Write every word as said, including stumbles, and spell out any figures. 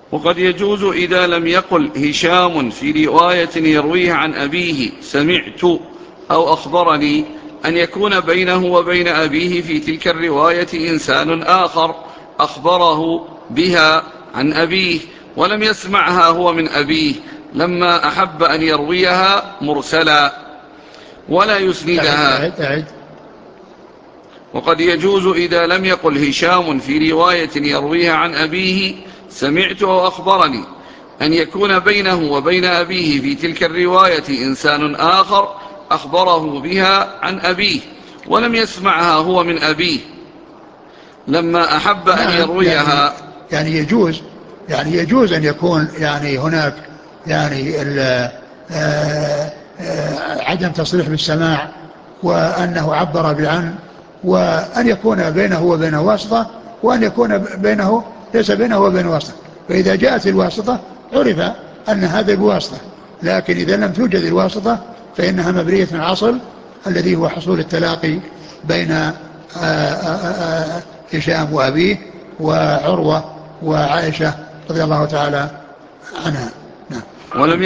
وقد يجوز إذا لم يقل هشام في رواية يرويه عن أبيه سمعت أو أخبرني أن يكون بينه وبين أبيه في تلك الرواية إنسان آخر أخبره بها عن أبيه ولم يسمعها هو من أبيه لما أحب أن يرويها مرسلا ولا يسندها. وقد يجوز إذا لم يقل هشام في رواية يرويها عن أبيه سمعت أو أخبرني أن يكون بينه وبين أبيه في تلك الرواية إنسان آخر أخبره بها عن أبيه ولم يسمعها هو من أبيه لما أحب أن يرويها. يعني, يعني يجوز يعني يجوز أن يكون يعني هناك يعني عدم تصريح بالسماع وأنه عبر بعن، وأن يكون بينه وبينه واسطة، وأن يكون بينه ليس بينه وبين واسطة. فإذا جاءت الواسطة عرف أن هذا بواسطة، لكن إذا لم توجد الواسطة فإنها مبنية من الأصل الذي هو حصول التلاقي بين هشام وأبيه وعروة وعائشة رضي الله تعالى عنها. نعم.